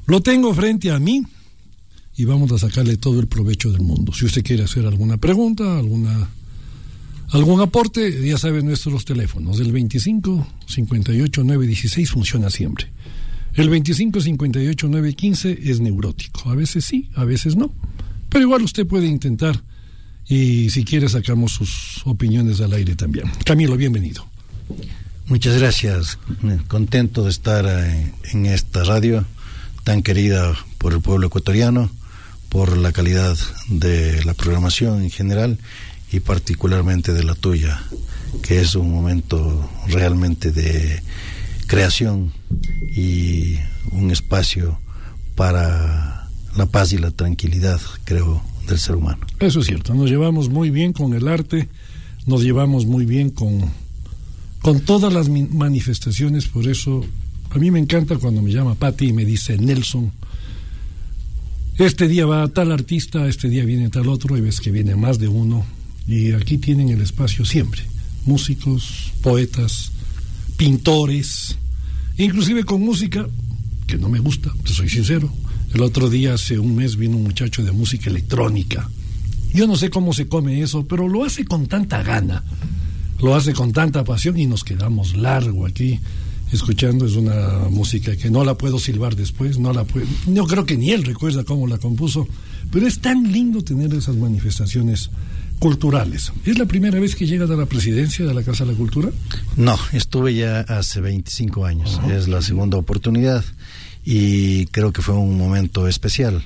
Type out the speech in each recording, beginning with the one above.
Lo tengo frente a mí y vamos a sacarle todo el provecho del mundo. Si usted quiere hacer alguna pregunta, algún aporte, ya sabe nuestros teléfonos. El 25 58 916 funciona siempre. El 25 58 915 es neurótico. A veces sí, a veces no. Pero igual usted puede intentar y si quiere sacamos sus opiniones al aire también. Camilo, bienvenido. Muchas gracias. Contento de estar en esta radio tan querida por el pueblo ecuatoriano, por la calidad de la programación en general y particularmente de la tuya, que es un momento realmente de creación y un espacio para la paz y la tranquilidad, creo, del ser humano. Eso es cierto, nos llevamos muy bien con el arte, nos llevamos muy bien con todas las manifestaciones, por eso a mí me encanta cuando me llama Pati y me dice Nelson, este día va tal artista, este día viene tal otro, y ves que viene más de uno, y aquí tienen el espacio siempre, músicos, poetas, pintores, inclusive con música, que no me gusta, te soy sincero. El otro día, hace un mes, vino un muchacho de música electrónica. Yo no sé cómo se come eso, pero lo hace con tanta gana, lo hace con tanta pasión y nos quedamos largo aquí escuchando. Es una música que no la puedo silbar después, no creo que ni él recuerda cómo la compuso, pero es tan lindo tener esas manifestaciones culturales. ¿Es la primera vez que llegas a la presidencia de la Casa de la Cultura? No, estuve ya hace 25 años, es la segunda oportunidad y creo que fue un momento especial.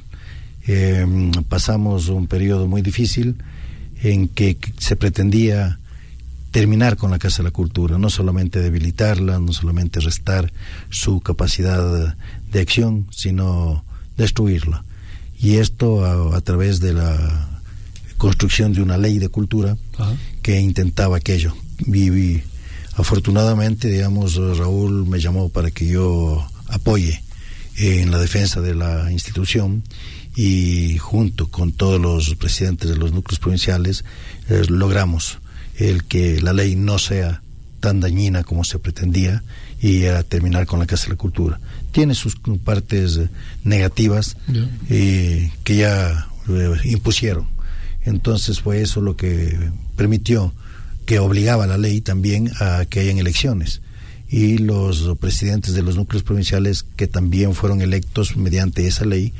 Pasamos un periodo muy difícil en que se pretendía terminar con la Casa de la Cultura, no solamente debilitarla, no solamente restar su capacidad de acción, sino destruirla. Y esto a través de la construcción de una ley de cultura que intentaba aquello. Afortunadamente, digamos, Raúl me llamó para que yo apoye en la defensa de la institución y junto con todos los presidentes de los núcleos provinciales logramos el que la ley no sea tan dañina como se pretendía y a terminar con la Casa de la Cultura. Tiene sus partes negativas que ya impusieron. Entonces fue eso lo que permitió, que obligaba a la ley también a que hayan elecciones. Y los presidentes de los núcleos provinciales que también fueron electos mediante esa ley,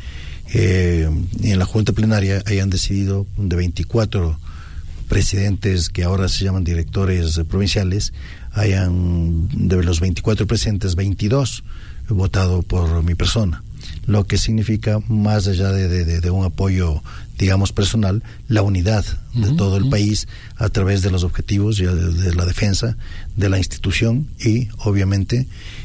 en la Junta Plenaria hayan decidido de 24 presidentes que ahora se llaman directores provinciales, hayan de los 24 presidentes, 22 votado por mi persona, lo que significa, más allá de un apoyo, digamos, personal, la unidad de todo el país a través de los objetivos y de la defensa de la institución y, obviamente,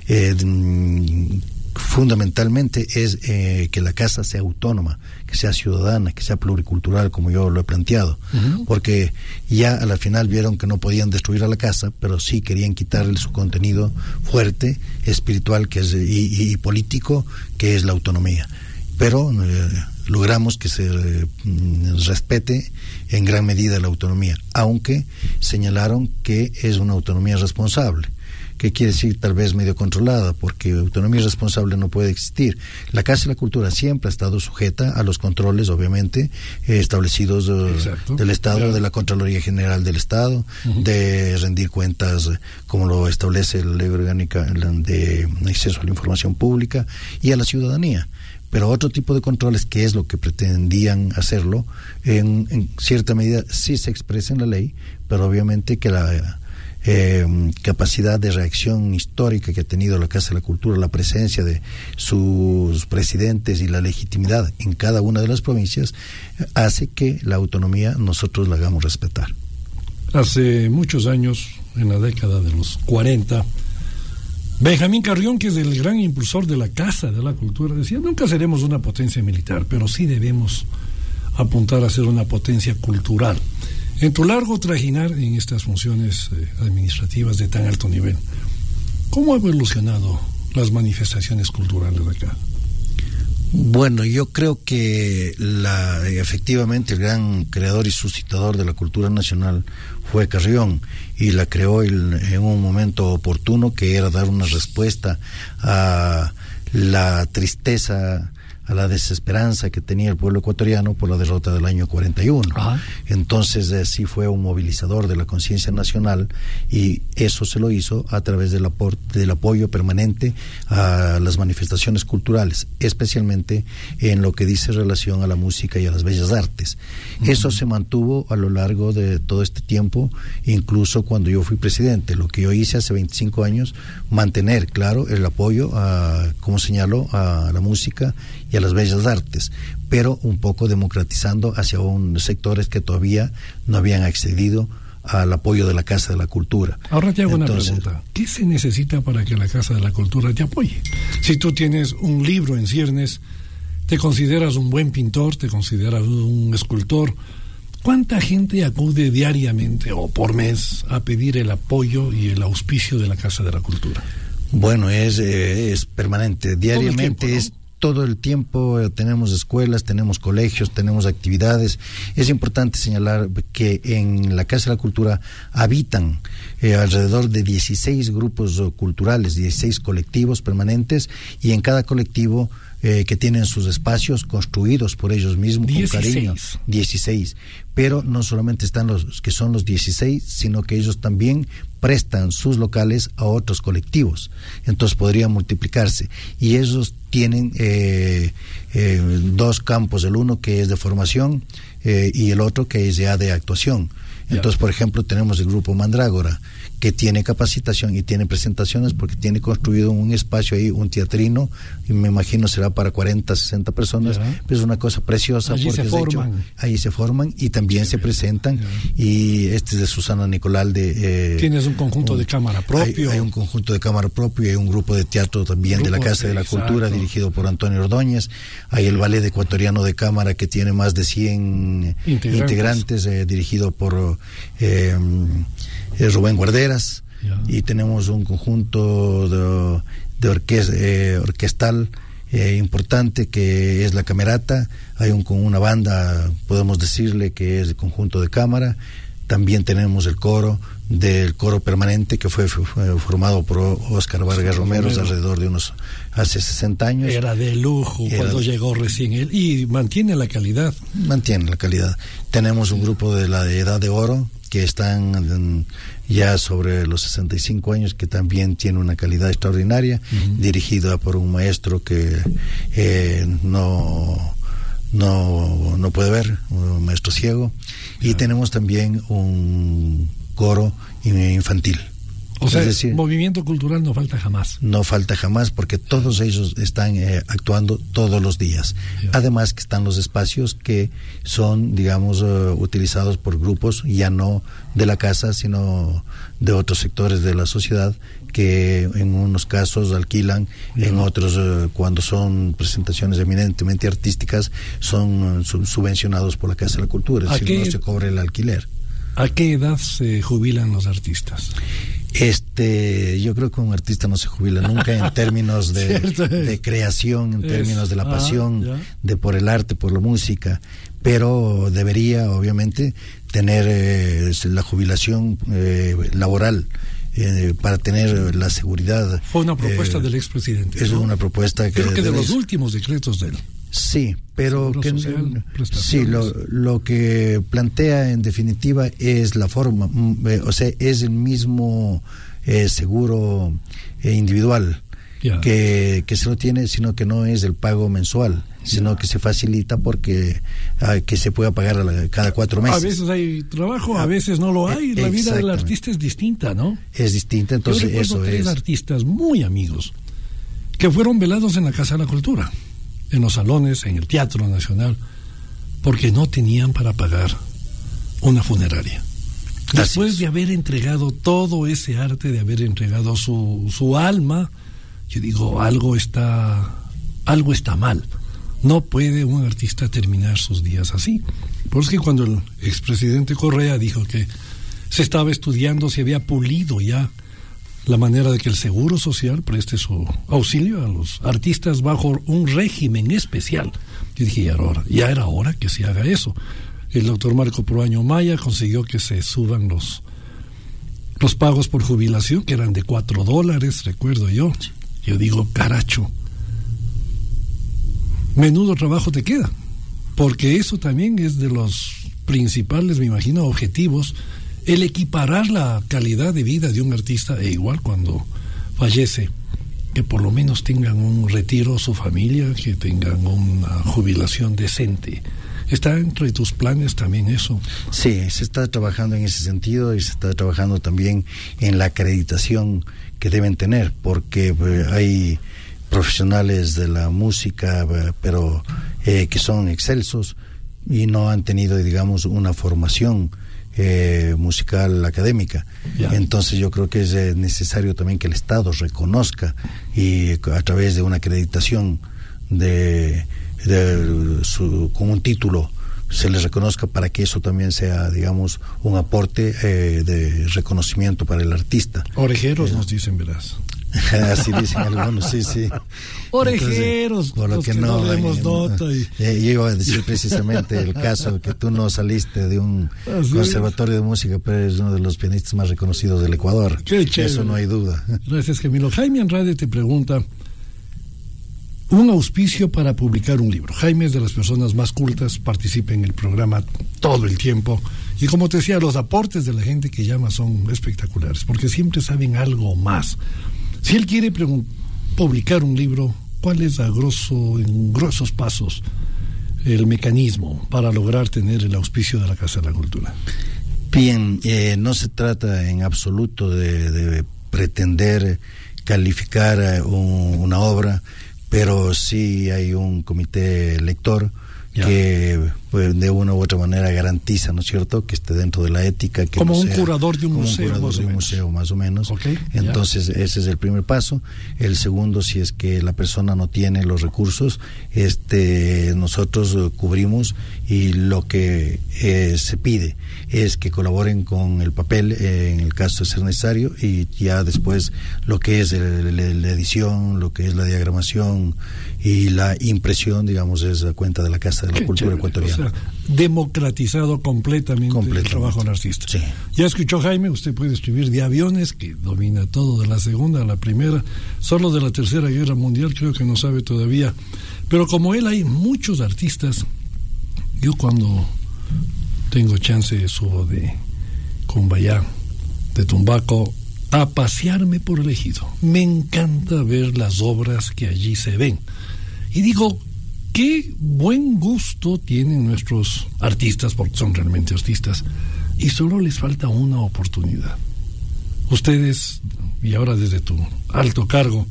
fundamentalmente es que la casa sea autónoma, que sea ciudadana, que sea pluricultural, como yo lo he planteado, porque ya a la final vieron que no podían destruir a la casa, pero sí querían quitarle su contenido fuerte, espiritual y político, que es la autonomía. Pero logramos que se respete en gran medida la autonomía, aunque señalaron que es una autonomía responsable. ¿Qué quiere decir? Tal vez medio controlada, porque autonomía responsable no puede existir. La Casa de la Cultura siempre ha estado sujeta a los controles, obviamente, establecidos del Estado, de la Contraloría General del Estado, de rendir cuentas, como lo establece la Ley Orgánica de Acceso a la Información Pública, y a la ciudadanía. Pero otro tipo de controles, que es lo que pretendían hacerlo, en cierta medida sí se expresa en la ley, pero obviamente que la capacidad de reacción histórica que ha tenido la Casa de la Cultura, la presencia de sus presidentes y la legitimidad en cada una de las provincias, hace que la autonomía nosotros la hagamos respetar. Hace muchos años, en la década de los 40, Benjamín Carrión, que es el gran impulsor de la Casa de la Cultura, decía: nunca seremos una potencia militar, pero sí debemos apuntar a ser una potencia cultural. En tu largo trajinar en estas funciones administrativas de tan alto nivel, ¿cómo ha evolucionado las manifestaciones culturales de acá? Bueno, yo creo que efectivamente el gran creador y suscitador de la cultura nacional fue Carrión, y la creó en un momento oportuno, que era dar una respuesta a la tristeza, a la desesperanza que tenía el pueblo ecuatoriano por la derrota del año 41. Ajá. Entonces sí fue un movilizador de la conciencia nacional, y eso se lo hizo a través del apoyo permanente a las manifestaciones culturales, especialmente en lo que dice relación a la música y a las bellas artes. Eso se mantuvo a lo largo de todo este tiempo, incluso cuando yo fui presidente. Lo que yo hice hace 25 años, mantener, claro, el apoyo a, como señaló, a la música y a las bellas artes, pero un poco democratizando hacia sectores que todavía no habían accedido al apoyo de la Casa de la Cultura. Ahora te hago una pregunta. ¿Qué se necesita para que la Casa de la Cultura te apoye? Si tú tienes un libro en ciernes, te consideras un buen pintor, te consideras un escultor, ¿cuánta gente acude diariamente o por mes a pedir el apoyo y el auspicio de la Casa de la Cultura? Bueno, es permanente, diariamente, ¿no? Es todo el tiempo. Tenemos escuelas, tenemos colegios, tenemos actividades. Es importante señalar que en la Casa de la Cultura habitan alrededor de 16 grupos culturales, 16 colectivos permanentes, y en cada colectivo que tienen sus espacios construidos por ellos mismos, 16. Con cariño. 16. Pero no solamente están los que son los 16, sino que ellos también prestan sus locales a otros colectivos. Entonces podría multiplicarse. Y ellos tienen dos campos, el uno que es de formación y el otro que es ya de actuación. Entonces, por ejemplo, tenemos el grupo Mandrágora, que tiene capacitación y tiene presentaciones, porque tiene construido un espacio ahí, un teatrino, y me imagino será para 40, 60 personas. Pues es una cosa preciosa. Allí porque se forman. De hecho, ahí se forman y también se presentan. Y este es de Susana Nicolal. Tienes un conjunto de cámara propio. Hay un conjunto de cámara propio, y hay un grupo de teatro también de la Casa de la Cultura, dirigido por Antonio Ordóñez. Hay el Ballet Ecuatoriano de Cámara, que tiene más de 100 integrantes, dirigido por Rubén Guarderas. Y tenemos un conjunto de orquestal importante, que es la Camerata. Hay con una banda, podemos decirle, que es el conjunto de cámara. También tenemos el coro permanente, que fue formado por Óscar Vargas Romero alrededor de hace 60 años. Era de lujo cuando llegó recién él, y mantiene la calidad. Tenemos un grupo de la Edad de Oro, que están ya sobre los 65 años, que también tiene una calidad extraordinaria, dirigida por un maestro que no puede ver, un maestro ciego. Y tenemos también un coro infantil. O sea, es decir, movimiento cultural no falta jamás. No falta jamás, porque todos ellos están actuando todos los días. Además que están los espacios que son, digamos, utilizados por grupos, ya no de la casa, sino de otros sectores de la sociedad, que en unos casos alquilan, en otros, cuando son presentaciones eminentemente artísticas, son subvencionados por la Casa de la Cultura, es decir, no se cobra el alquiler. ¿A qué edad se jubilan los artistas? Yo creo que un artista no se jubila nunca, en términos de creación, en términos de la pasión, de por el arte, por la música, pero debería, obviamente, tener la jubilación laboral, para tener la seguridad. Fue una propuesta del expresidente. Es una propuesta que... Creo que de los últimos decretos de él. Sí, pero lo que plantea en definitiva es la forma, o sea, es el mismo seguro individual que se lo tiene, sino que no es el pago mensual, sino que se facilita porque que se pueda pagar cada 4 meses. A veces hay trabajo, a veces no lo hay. La vida del artista es distinta, ¿no? Es distinta, entonces yo recuerdo 3 artistas muy amigos que fueron velados en la Casa de la Cultura, en los salones, en el Teatro Nacional, porque no tenían para pagar una funeraria. Después de haber entregado todo ese arte, de haber entregado su alma, yo digo, algo está mal. No puede un artista terminar sus días así. Por eso es que cuando el expresidente Correa dijo que se estaba estudiando, se había pulido ya la manera de que el Seguro Social preste su auxilio a los artistas bajo un régimen especial. Yo dije, ya era hora que se haga eso. El doctor Marco Proaño Maya consiguió que se suban los pagos por jubilación, que eran de $4, recuerdo yo. Yo digo, caracho, menudo trabajo te queda, porque eso también es de los principales, me imagino, objetivos, el equiparar la calidad de vida de un artista, e igual cuando fallece, que por lo menos tengan un retiro su familia, que tengan una jubilación decente. ¿Está entre tus planes también eso? Sí, se está trabajando en ese sentido y se está trabajando también en la acreditación que deben tener, porque hay profesionales de la música, pero que son excelsos y no han tenido, digamos, una formación musical académica. Ya. Entonces yo creo que es necesario también que el Estado reconozca y a través de una acreditación con un título se les reconozca, para que eso también sea, digamos, un aporte de reconocimiento para el artista. Orejeros nos dicen, verás. Así dicen algunos, sí. Orejeros. Entonces, por lo que no demos nota. Yo iba a decir precisamente el caso que tú no saliste de un conservatorio de música, pero eres uno de los pianistas más reconocidos del Ecuador. Qué chévere. Eso no hay duda. Gracias, Camilo. Jaime Andrade te pregunta: un auspicio para publicar un libro. Jaime es de las personas más cultas, participa en el programa todo el tiempo, y como te decía, los aportes de la gente que llama son espectaculares, porque siempre saben algo más. Si él quiere publicar un libro, ¿cuál es en gruesos pasos el mecanismo para lograr tener el auspicio de la Casa de la Cultura? Bien, no se trata en absoluto de pretender calificar una obra, pero sí hay un comité lector que pues, de una u otra manera garantiza, ¿no es cierto?, que esté dentro de la ética. Que como no un sea, curador de un museo. Un curador de un museo, más o menos. Okay, entonces, ese es el primer paso. El segundo, si es que la persona no tiene los recursos, nosotros cubrimos, y lo que se pide es que colaboren con el papel, en el caso de ser necesario, y ya después lo que es la edición, lo que es la diagramación y la impresión, digamos, es la cuenta de la Casa de la Cultura ecuatoriana. O sea, democratizado completamente el trabajo del artista. Sí. Ya escuchó Jaime, usted puede escribir de aviones, que domina todo, de la Segunda a la Primera, solo de la Tercera Guerra Mundial creo que no sabe todavía. Pero como él, hay muchos artistas. Yo cuando tengo chance subo de Cumbayá, de Tumbaco, a pasearme por el ejido. Me encanta ver las obras que allí se ven. Y digo, qué buen gusto tienen nuestros artistas, porque son realmente artistas, y solo les falta una oportunidad. Ustedes, y ahora desde tu alto cargo,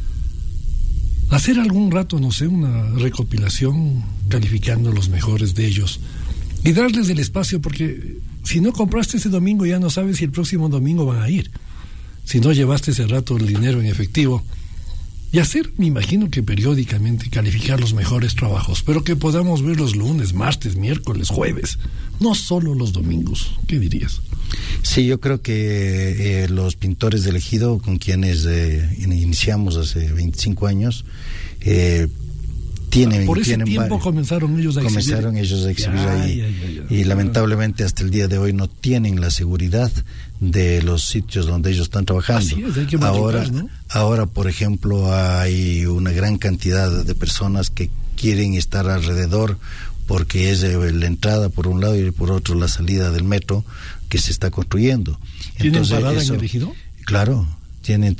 hacer algún rato, no sé, una recopilación calificando los mejores de ellos y darles el espacio, porque si no compraste ese domingo ya no sabes si el próximo domingo van a ir, si no llevaste ese rato el dinero en efectivo. Y hacer, me imagino que periódicamente, calificar los mejores trabajos, pero que podamos ver los lunes, martes, miércoles, jueves, no solo los domingos. ¿Qué dirías? Sí, yo creo que los pintores del ejido, con quienes iniciamos hace 25 años, por ese tiempo comenzaron ellos a exhibir ahí. Y lamentablemente hasta el día de hoy no tienen la seguridad de los sitios donde ellos están trabajando. Así es, hay que matricular, ¿no? Ahora, por ejemplo, hay una gran cantidad de personas que quieren estar alrededor, porque es la entrada por un lado y por otro la salida del metro que se está construyendo. ¿Tienen parada en el ejido? Claro, tienen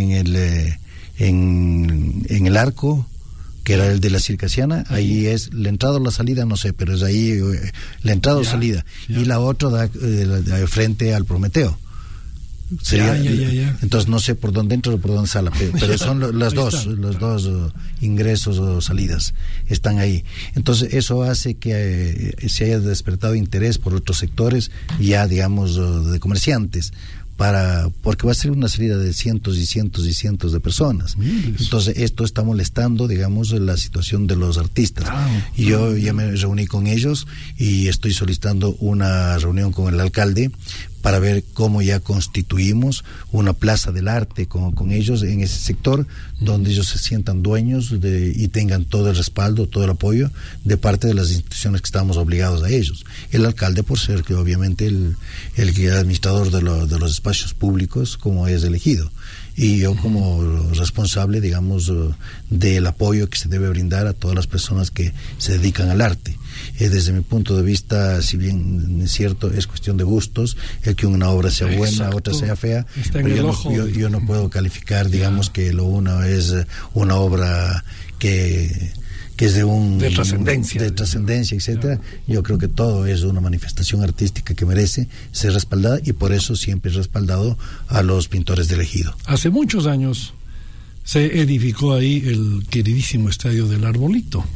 en el arco, que era el de la Circasiana, ahí es la entrada o la salida, no sé, pero es ahí la entrada o salida, y la otra da frente al Prometeo. Sería, entonces no sé por dónde entra o por dónde sale, pero son los dos ingresos o salidas están ahí. Entonces eso hace que se haya despertado interés por otros sectores, ya digamos de comerciantes, porque va a ser una salida de cientos y cientos y cientos de personas. Entonces esto está molestando, digamos, la situación de los artistas. Y yo ya me reuní con ellos y estoy solicitando una reunión con el alcalde para ver cómo ya constituimos una plaza del arte con ellos en ese sector, donde ellos se sientan dueños y tengan todo el respaldo, todo el apoyo de parte de las instituciones que estamos obligados a ellos. El alcalde, por ser que obviamente el administrador de los espacios públicos, como es elegido. y yo como responsable, digamos, del apoyo que se debe brindar a todas las personas que se dedican al arte. Desde mi punto de vista, si bien es cierto, es cuestión de gustos, el que una obra sea buena, exacto, otra sea fea, pero yo no puedo calificar, digamos, que lo uno es una obra que es de trascendencia, etcétera. Yo creo que todo es una manifestación artística que merece ser respaldada, y por eso siempre he respaldado a los pintores del Ejido. Hace muchos años se edificó ahí el queridísimo Estadio del Arbolito,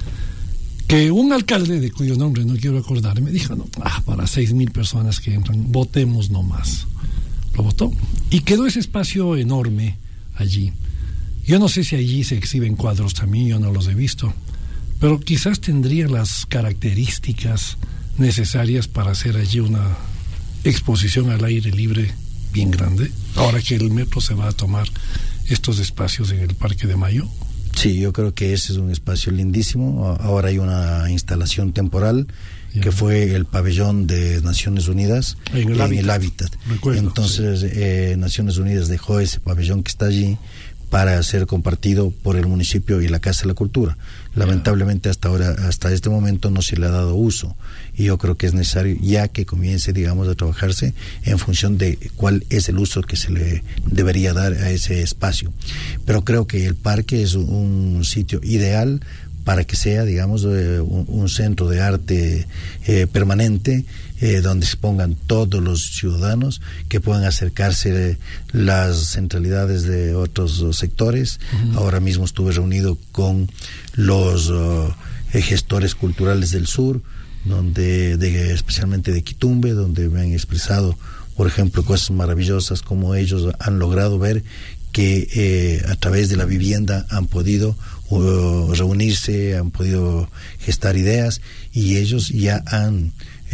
que un alcalde, de cuyo nombre no quiero acordarme, me dijo, no, para 6,000 personas que entran, votemos nomás. Lo votó y quedó ese espacio enorme allí. Yo no sé si allí se exhiben cuadros también, yo no los he visto, pero quizás tendría las características necesarias para hacer allí una exposición al aire libre bien grande, ahora que el metro se va a tomar estos espacios en el Parque de Mayo. Sí, yo creo que ese es un espacio lindísimo. Ahora hay una instalación temporal que fue el pabellón de Naciones Unidas en el Hábitat. Recuerdo, entonces, sí. Naciones Unidas dejó ese pabellón que está allí para ser compartido por el municipio y la Casa de la Cultura. Lamentablemente hasta este momento no se le ha dado uso, y yo creo que es necesario ya que comience, digamos, a trabajarse en función de cuál es el uso que se le debería dar a ese espacio. Pero creo que el parque es un sitio ideal para que sea, digamos, un centro de arte permanente, donde se pongan todos los ciudadanos que puedan acercarse las centralidades de otros sectores. Uh-huh. Ahora mismo estuve reunido con los gestores culturales del sur, especialmente de Quitumbe, donde me han expresado, por ejemplo, cosas maravillosas, como ellos han logrado ver que a través de la vivienda han podido reunirse, han podido gestar ideas, y ellos ya han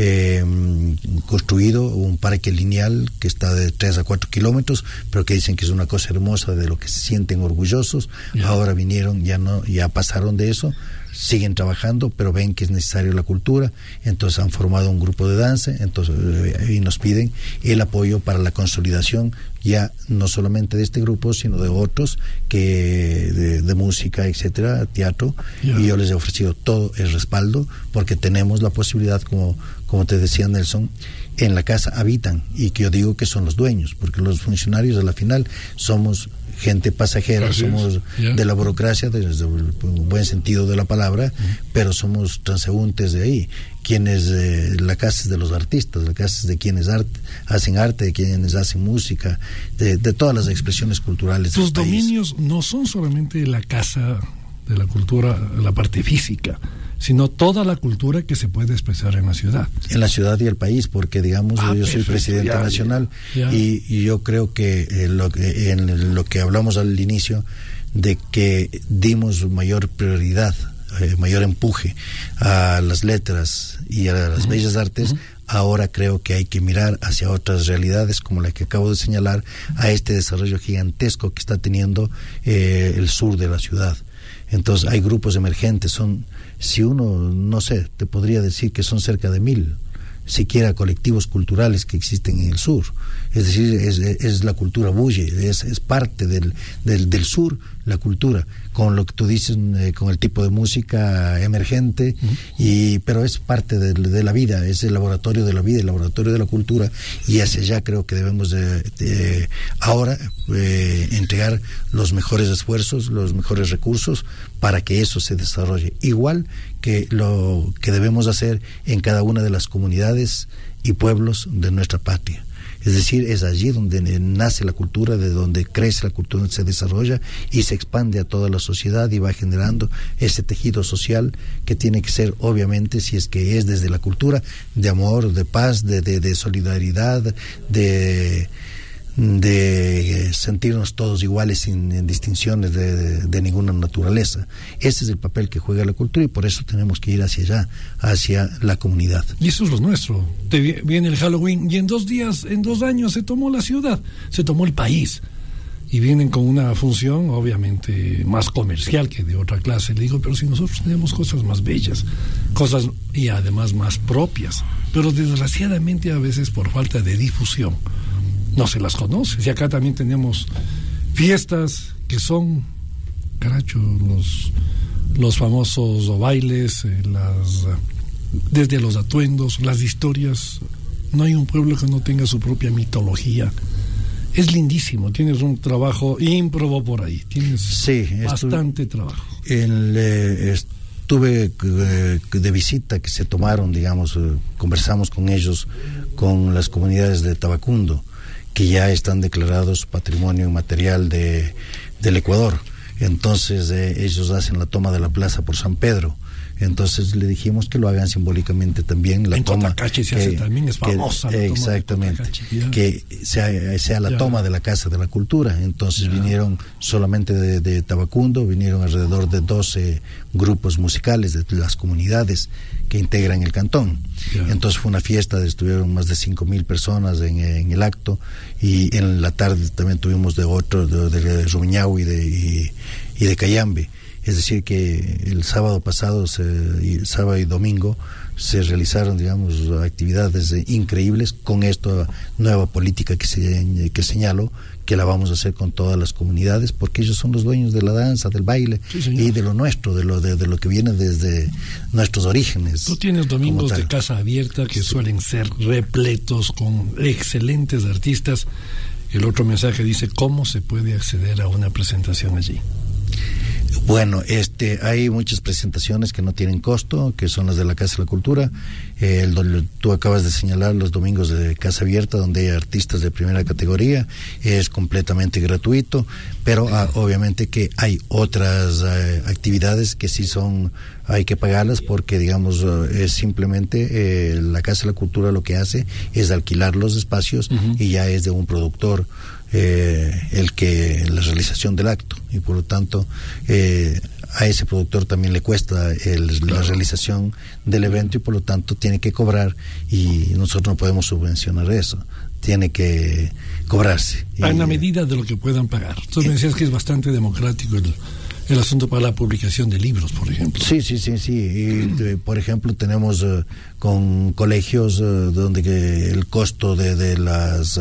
construido un parque lineal que está de 3 a 4 kilómetros, pero que dicen que es una cosa hermosa, de lo que se sienten orgullosos. Ahora vinieron, ya pasaron de eso, siguen trabajando, pero ven que es necesario la cultura, entonces han formado un grupo de danza, y nos piden el apoyo para la consolidación, ya no solamente de este grupo, sino de otros, de música, etcétera, teatro, y yo les he ofrecido todo el respaldo, porque tenemos la posibilidad, como te decía Nelson, en la casa habitan, y que yo digo que son los dueños, porque los funcionarios a la final somos gente pasajera, somos de la burocracia, desde el buen sentido de la palabra, pero somos transeúntes de ahí. La casa es de los artistas, la casa es de quienes hacen arte, de quienes hacen música, de todas las expresiones culturales. Tus dominios no son solamente la casa de la cultura, la parte física, sino toda la cultura que se puede expresar en la ciudad. En la ciudad y el país, porque digamos, yo soy presidente nacional, y yo creo que en lo que hablamos al inicio, de que dimos mayor prioridad, mayor empuje a las letras y a las bellas artes, ahora creo que hay que mirar hacia otras realidades, como la que acabo de señalar, a este desarrollo gigantesco que está teniendo el sur de la ciudad. Entonces hay grupos emergentes, si uno, no sé, te podría decir que son cerca de 1,000, siquiera colectivos culturales que existen en el sur. Es decir, es la cultura bulle, es parte del sur, la cultura, con lo que tú dices, con el tipo de música emergente, pero es parte de la vida, es el laboratorio de la vida, el laboratorio de la cultura, y hacia allá creo que debemos de ahora entregar los mejores esfuerzos, los mejores recursos para que eso se desarrolle, igual que lo que debemos hacer en cada una de las comunidades y pueblos de nuestra patria. Es decir, es allí donde nace la cultura, de donde crece la cultura, donde se desarrolla y se expande a toda la sociedad, y va generando ese tejido social que tiene que ser, obviamente, si es que es desde la cultura, de amor, de paz, de solidaridad, de sentirnos todos iguales, sin distinciones de ninguna naturaleza. Ese es el papel que juega la cultura, y por eso tenemos que ir hacia allá, hacia la comunidad. Y eso es lo nuestro. Viene el Halloween y en 2 años se tomó la ciudad, se tomó el país, y vienen con una función obviamente más comercial que de otra clase. Le digo, pero si nosotros tenemos cosas más bellas, cosas y además más propias, pero desgraciadamente a veces por falta de difusión no se las conoce. Si acá también tenemos fiestas que son, caracho, los famosos bailes, desde los atuendos, las historias. No hay un pueblo que no tenga su propia mitología. Es lindísimo, tienes un trabajo ímprobo por ahí, tienes bastante trabajo. Estuve de visita, que se tomaron, digamos, conversamos con ellos, con las comunidades de Tabacundo, que ya están declarados patrimonio inmaterial del Ecuador. Entonces ellos hacen la toma de la plaza por San Pedro. Entonces le dijimos que lo hagan simbólicamente también. La en toma Cotacachi se hace también, es famosa la toma. Exactamente, que sea la toma de la Casa de la Cultura. Entonces vinieron solamente de Tabacundo, vinieron alrededor de 12 grupos musicales de las comunidades que integran el cantón. Entonces fue una fiesta, estuvieron más de 5,000 personas en el acto, y en la tarde también tuvimos de Rumiñahui y de Cayambe. Es decir, que el sábado pasado, sábado y domingo, se realizaron, digamos, actividades increíbles con esta nueva política que señalo, que la vamos a hacer con todas las comunidades, porque ellos son los dueños de la danza, del baile, y de lo nuestro, de lo que viene desde nuestros orígenes. Tú tienes domingos de casa abierta que suelen ser repletos con excelentes artistas. El otro mensaje dice: ¿cómo se puede acceder a una presentación allí? Bueno, hay muchas presentaciones que no tienen costo, que son las de la Casa de la Cultura. Tú acabas de señalar los domingos de Casa Abierta, donde hay artistas de primera categoría, es completamente gratuito, pero obviamente que hay otras actividades que sí hay que pagarlas, porque digamos es simplemente la Casa de la Cultura lo que hace es alquilar los espacios, y ya es de un productor la realización del acto, y por lo tanto a ese productor también le cuesta la realización del evento, y por lo tanto tiene que cobrar, y nosotros no podemos subvencionar eso, tiene que cobrarse. En la medida de lo que puedan pagar. Tú me decías que es bastante democrático el asunto para la publicación de libros, por ejemplo. Sí. Y, por ejemplo, tenemos con colegios donde el costo de las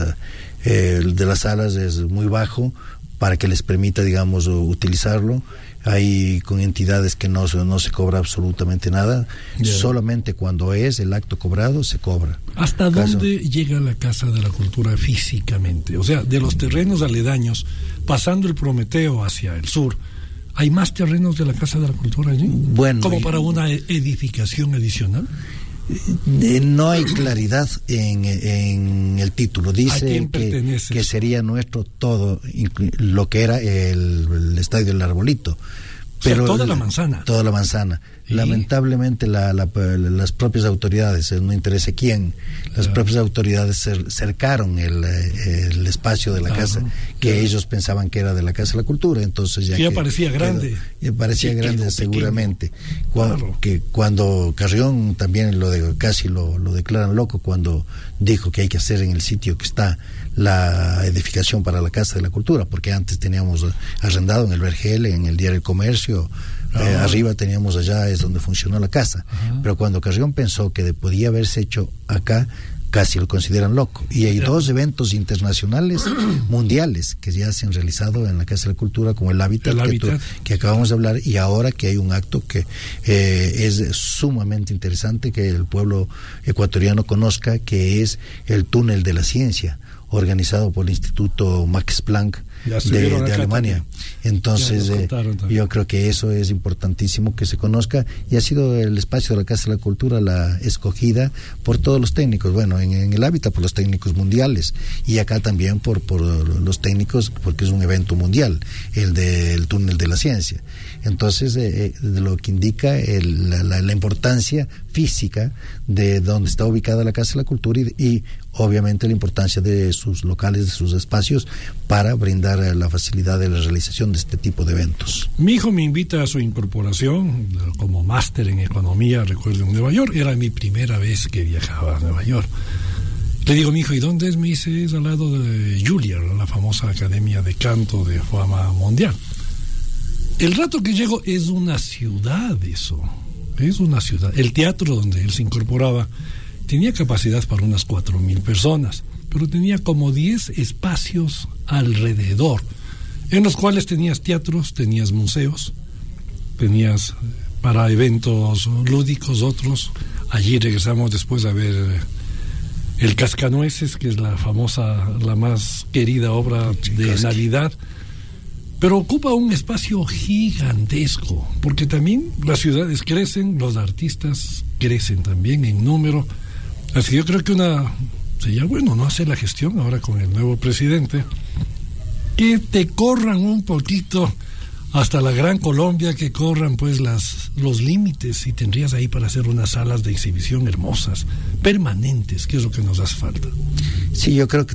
salas es muy bajo, para que les permita, digamos, utilizarlo. Hay con entidades que no se cobra absolutamente nada, solamente cuando es el acto cobrado se cobra. ¿Hasta dónde llega la Casa de la Cultura físicamente? O sea, de los terrenos aledaños, pasando el Prometeo hacia el sur, ¿hay más terrenos de la Casa de la Cultura allí? Bueno, ¿como para una edificación adicional? No hay claridad en el título. Dice que sería nuestro todo, lo que era el estadio del Arbolito. Pero toda la manzana. Toda la manzana. ¿Sí? Lamentablemente las propias autoridades, no interesa quién, las propias autoridades cercaron el espacio de la casa, que ellos pensaban que era de la Casa de la Cultura. Entonces ya parecía grande. Parecía grande seguramente. Cuando Carrión también casi lo declaran loco, cuando dijo que hay que hacer en el sitio que está la edificación para la Casa de la Cultura, porque antes teníamos arrendado en el Vergel, en el Diario del Comercio, arriba teníamos, allá es donde funcionó la casa. Pero cuando Carrión pensó que podía haberse hecho acá, casi lo consideran loco. Y hay 2 eventos internacionales mundiales que ya se han realizado en la Casa de la Cultura, como el Hábitat, que acabamos de hablar, y ahora que hay un acto que es sumamente interesante que el pueblo ecuatoriano conozca, que es el Túnel de la Ciencia, organizado por el Instituto Max Planck de Alemania también. Entonces yo creo que eso es importantísimo que se conozca, y ha sido el espacio de la Casa de la Cultura la escogida por todos los técnicos, bueno, en el Hábitat por los técnicos mundiales, y acá también por los técnicos, porque es un evento mundial, el del Túnel de la Ciencia. Entonces lo que indica la importancia física de donde está ubicada la Casa de la Cultura, y obviamente la importancia de sus locales, de sus espacios, para brindar la facilidad de la realización de este tipo de eventos. Mi hijo me invita a su incorporación como máster en economía, recuerdo, en Nueva York. Era mi primera vez que viajaba a Nueva York. Le digo: mi hijo, ¿y dónde es? Me dice: es al lado de Juilliard, la famosa academia de canto de fama mundial. El rato que llego, es una ciudad eso, es una ciudad. El teatro donde él se incorporaba tenía capacidad para unas 4,000 personas, pero tenía como 10 espacios alrededor. en los cuales tenías teatros, tenías museos, tenías para eventos lúdicos otros. Allí regresamos después a ver El Cascanueces, que es la famosa, la más querida obra de Navidad, pero ocupa un espacio gigantesco, porque también las ciudades crecen, los artistas crecen también en número. Así que yo creo que sería bueno no hacer la gestión ahora con el nuevo presidente, que te corran un poquito hasta la Gran Colombia, que corran pues los límites, y tendrías ahí para hacer unas salas de exhibición hermosas, permanentes, que es lo que nos hace falta. Sí, yo creo que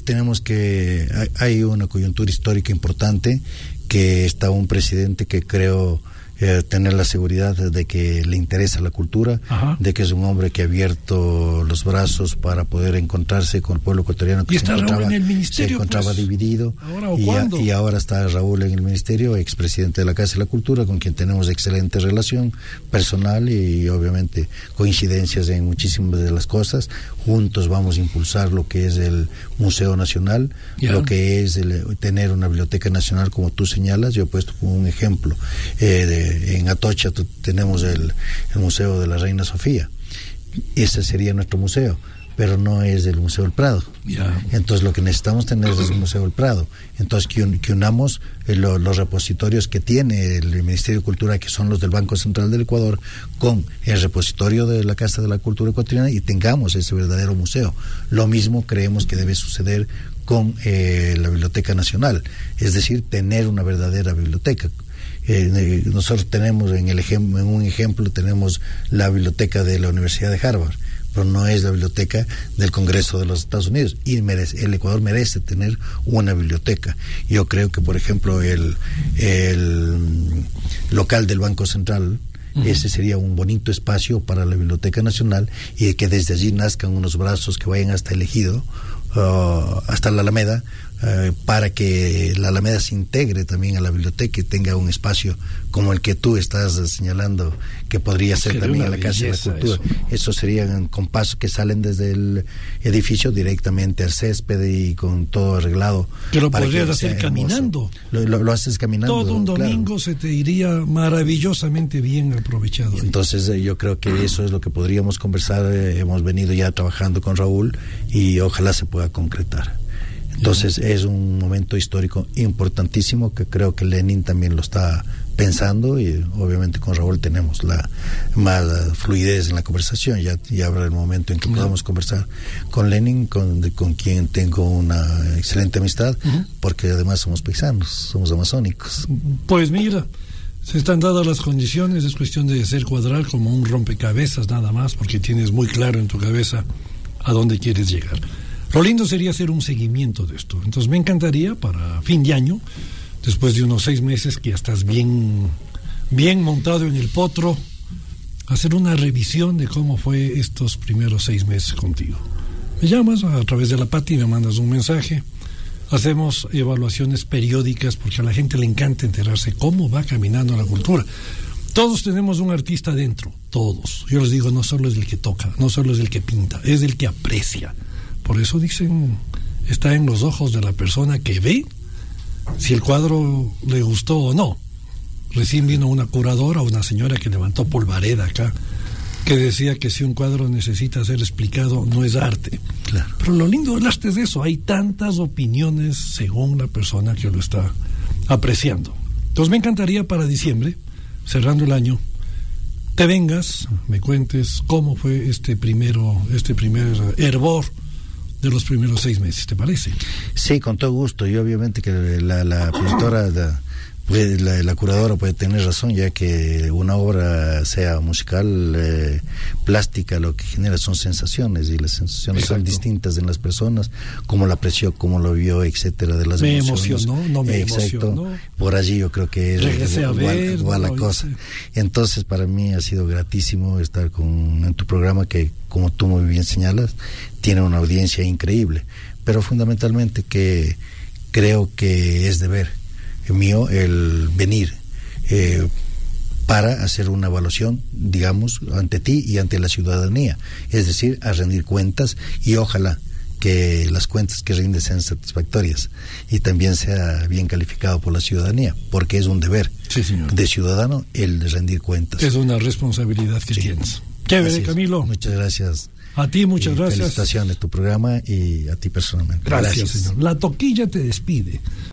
hay una coyuntura histórica importante, que está un presidente que creo tener la seguridad de que le interesa la cultura, de que es un hombre que ha abierto los brazos para poder encontrarse con el pueblo ecuatoriano, que se encontraba dividido. ¿Ahora y ahora está Raúl en el ministerio, expresidente de la Casa de la Cultura, con quien tenemos excelente relación personal y obviamente coincidencias en muchísimas de las cosas. Juntos vamos a impulsar lo que es el Museo Nacional, lo que es tener una biblioteca nacional, como tú señalas. Yo he puesto como un ejemplo en Atocha tenemos el Museo de la Reina Sofía. Ese sería nuestro museo, pero no es el Museo del Prado. Entonces lo que necesitamos tener es el Museo del Prado. Entonces que unamos los repositorios que tiene el Ministerio de Cultura, que son los del Banco Central del Ecuador, con el repositorio de la Casa de la Cultura Ecuatoriana, y tengamos ese verdadero museo. Lo mismo creemos que debe suceder con la Biblioteca Nacional, es decir, tener una verdadera biblioteca. Nosotros tenemos en un ejemplo tenemos la biblioteca de la Universidad de Harvard, pero no es la biblioteca del Congreso de los Estados Unidos, y el Ecuador merece tener una biblioteca. Yo creo que, por ejemplo, el local del Banco Central, ese sería un bonito espacio para la Biblioteca Nacional, y que desde allí nazcan unos brazos que vayan hasta el Ejido, hasta la Alameda, para que la Alameda se integre también a la biblioteca y tenga un espacio como el que tú estás señalando, que podría ser también a la Casa de la Cultura. Eso serían con pasos que salen desde el edificio directamente al césped y con todo arreglado. Que lo podrías hacer caminando. Lo haces caminando. Todo un domingo, claro. Se te iría maravillosamente bien aprovechado. Entonces yo creo que eso es lo que podríamos conversar. Hemos venido ya trabajando con Raúl y ojalá se pueda concretar. Entonces es un momento histórico importantísimo, que creo que Lenin también lo está pensando, y obviamente con Raúl tenemos más fluidez en la conversación. Ya habrá el momento en que podamos conversar con Lenin, con quien tengo una excelente amistad, porque además somos paisanos, somos amazónicos. Pues mira, se están dadas las condiciones, es cuestión de hacer cuadrar como un rompecabezas nada más, porque tienes muy claro en tu cabeza a dónde quieres llegar. Lo lindo sería hacer un seguimiento de esto. Entonces me encantaría para fin de año, después de unos 6 meses que ya estás bien montado en el potro, hacer una revisión de cómo fue estos primeros 6 meses contigo. Me llamas a través de la Pati, me mandas un mensaje, hacemos evaluaciones periódicas, porque a la gente le encanta enterarse cómo va caminando la cultura. Todos tenemos un artista dentro, todos. Yo les digo, no solo es el que toca, no solo es el que pinta, es el que aprecia. Por eso dicen, está en los ojos de la persona que ve si el cuadro le gustó o no. Recién vino una curadora, una señora que levantó polvareda acá, que decía que si un cuadro necesita ser explicado, no es arte. Claro. Pero lo lindo del arte es eso, hay tantas opiniones según la persona que lo está apreciando. Entonces me encantaría para diciembre, cerrando el año, te vengas, me cuentes cómo fue este primer hervor de los primeros 6 meses, ¿te parece? Sí, con todo gusto. Y obviamente que la pintora, la curadora puede tener razón, ya que una obra, sea musical, plástica, lo que genera son sensaciones, y las sensaciones son distintas en las personas, cómo la apreció, cómo lo vio, etcétera, de las emociones. No me emocionó. Por allí yo creo que regresé a ver, igual la cosa. Entonces para mí ha sido gratísimo estar en tu programa, que como tú muy bien señalas, tiene una audiencia increíble, pero fundamentalmente que creo que es deber mío el venir para hacer una evaluación, digamos, ante ti y ante la ciudadanía, es decir, a rendir cuentas, y ojalá que las cuentas que rinden sean satisfactorias y también sea bien calificado por la ciudadanía, porque es un deber de ciudadano el de rendir cuentas. Es una responsabilidad que tienes. Chévere, Camilo. Muchas gracias. A ti, muchas gracias. Felicitaciones a tu programa y a ti personalmente. Gracias, señor. La Toquilla te despide.